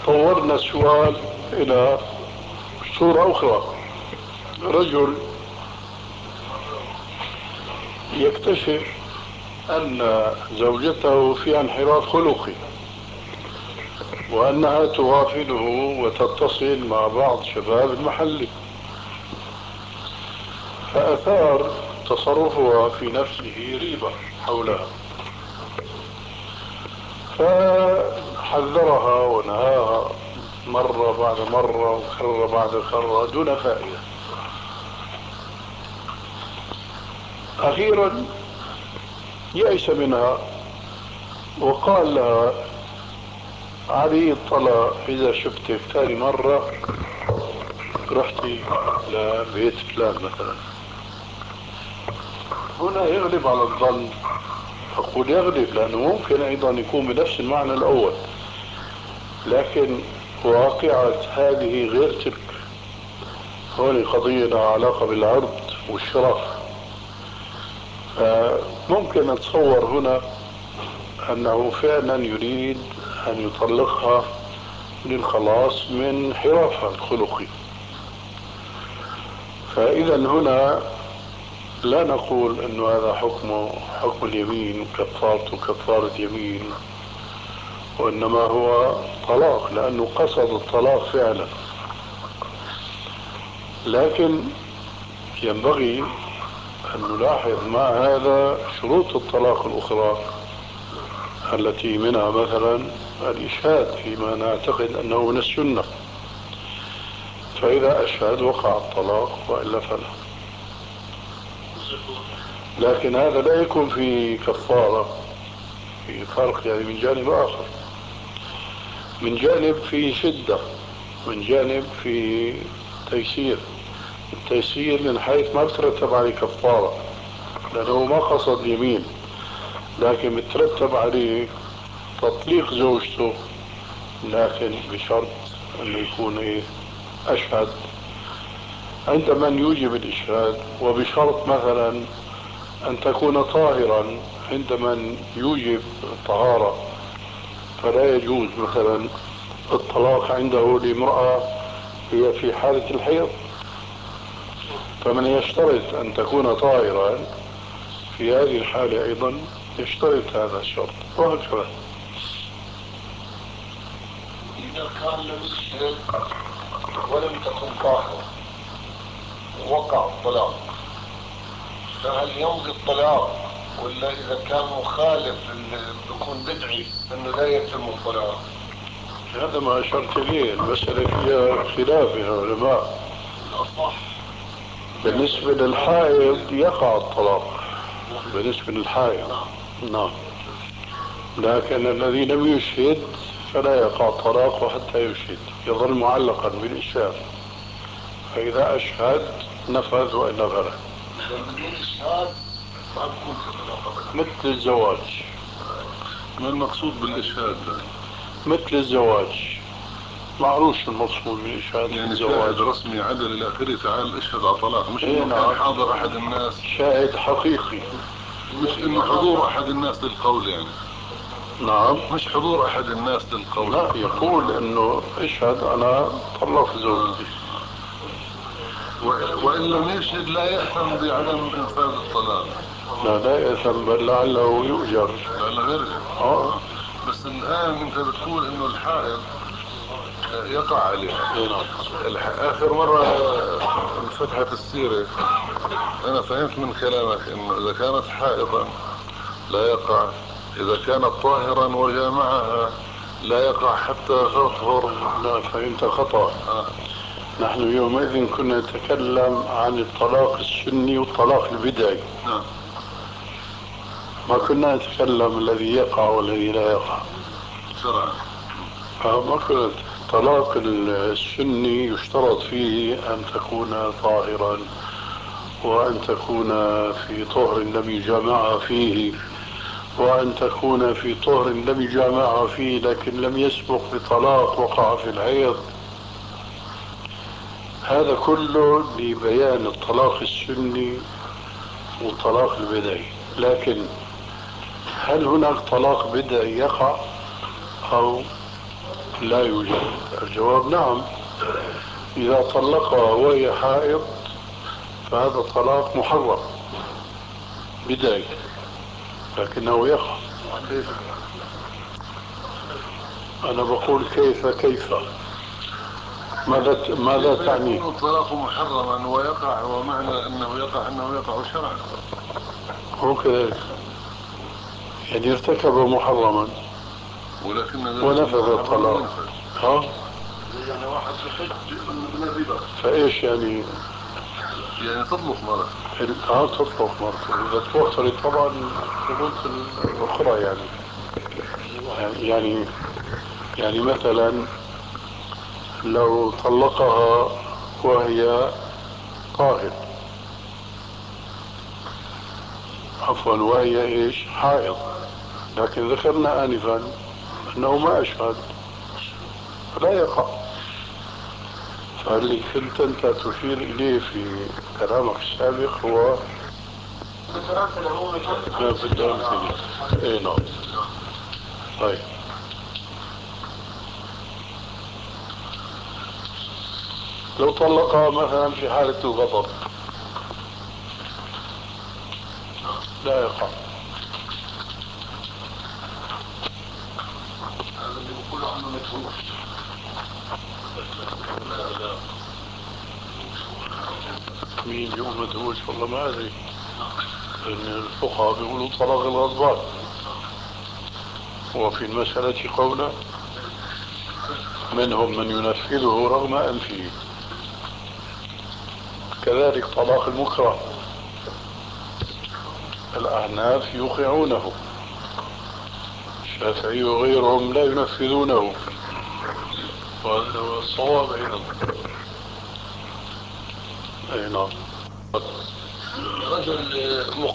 طورنا السؤال إلى صورة أخرى. رجل يكتشف أن زوجته فيها انحراف خلقي، وأنها تغافله وتتصل مع بعض شباب المحل، فأثار تصرفها في نفسه ريبة حولها، فحذرها ونهاها مرة بعد مرة وكرر بعد كرة دون فائدة. أخيرا يأس منها وقال لها: علي الطلاق إذا شفتك ثاني مرة رحتي لبيت فلان مثلا. هنا يغلب على الظن، أقول يغلب لأنه ممكن أيضا يكون بنفس المعنى الأول، لكن واقعة هذه غير تلك. هون قضية لها علاقة بالعرض والشرف، فممكن أتصور هنا أنه فعلا يريد أن يطلقها للخلاص من انحرافها الخلقي. فإذا هنا لا نقول أن هذا حكم اليمين كفارته كفارة يمين، وإنما هو طلاق لأنه قصد الطلاق فعلا. لكن ينبغي أن نلاحظ مع هذا شروط الطلاق الأخرى التي منها مثلا الإشهاد فيما نعتقد أنه من السنة، فإذا أشهد وقع الطلاق وإلا فلا. لكن هذا لا يكون في كفارة، في فرق يعني من جانب آخر، من جانب في شدة، من جانب في تيسير. التيسير من حيث ما بترتب عليه كفارة لأنه ما قصد يمين، لكن بترتب عليه تطليق زوجته، لكن بشرط أنه يكون أشهد عند من يوجب الإشهاد، وبشرط مثلا أن تكون طاهرا عند من يوجب الطهارة، فلا يجوز مثلا الطلاق عنده لامرأة هي في حالة الحيض، فمن يشترط أن تكون طاهرا في هذه الحالة أيضا يشترط هذا الشرط، وهكذا. إذا كان لم يشهد ولم تكن طاهرة ووقع الطلاق، فهل يمضي الطلاق؟ ولا إذا كان مخالف بيكون بدعي أنه لا يتم الطلاق؟ هذا ما أشرت إليه، المسألة فيها خلاف بين العلماء. الأصح بالنسبة للحائض يقع الطلاق بالنسبة للحائض، نعم، لكن الذي لم يشهد فلا يقع الطلاق حتى يشهد، يظل معلقا بالإشهاد، فإذا أشهد نفذ وإلا فلا. بدون إشهاد ما بكون في طلاق أبدا. مثل الزواج. ما المقصود بالإشهاد؟ مثل الزواج معروف المقصود بالإشهاد يعني الزواج. شاهد رسمي عدل إلى آخره تعال اشهد على طلاق، مش إنه نعم. كان حاضر أحد الناس، شاهد حقيقي، مش إنه حضور أحد الناس للقول يعني. نعم، مش حضور أحد الناس للقول. لا، يقول إنه اشهد أنا طلقت زوجتي. وإن لم يشهد لا يأثم بعدم إنفاذ الطلاق. لا يأثم، بل لعله يؤجر. لعله يرجع. بس الآن أنت بتقول إنه الحائض يقع عليها. آخر مرة انفتحت السيرة أنا فهمت من كلامك إنه إذا كانت حائضا لا يقع، إذا كانت طاهرا وجامعها لا يقع حتى تطهر. لا، فهمت خطأ. نحن يومئذ كنا نتكلم عن الطلاق السني والطلاق البدعي، ما كنا نتكلم الذي يقع والذي لا يقع شرعا. ما كنا. الطلاق السني يشترط فيه أن تكون طاهرا، وأن تكون في طهر لم يجامعها فيه، وأن تكون في طهر لم يجامعها فيه لكن لم يسبق بطلاق وقع في الحيض. هذا كله لبيان الطلاق السني والطلاق البدعي. لكن هل هناك طلاق بدعي يقع أو لا يوجد. الجواب نعم. إذا طلقها وهي حائض فهذا طلاق محرم بداية، لكنه يقع. أنا بقول كيف ماذا تعني؟ يكون الطلاق محرما ويقع، ومعنى أنه يقع شرعا. هو كذلك، يعني ارتكب محرما ونفذ الطلاق. يعني واحد بحج من الربا، فايش يعني تطلق مرة. تطلق مرته اذا توفرت طبعا الشروط الاخرى. يعني مثلا لو طلقها وهي طاهر، عفوا وهي ايش حائض، لكن ذكرنا انفا انه ما اشهد فلا يقع. فاللي كنت انت تشير اليه في كلامك السابق هو في الأمثلة. اي نعم. طيب لو طلقها مثلا في حالة الغضب لا يقع. هذا اللي بقول عنه مجهول. مين بيقول مدهوش؟ والله ما ادري، لان الفقهاء بيقولوا طلاق الغضبان، وفي المسألة قولا منهم من ينفذه رغم أنفه. كذلك طلاق المكره الأحناف يوقعونه، الشافعي وغيرهم لا ينفذونه، وهذا هو الصواب أيضا. أي نعم. رجل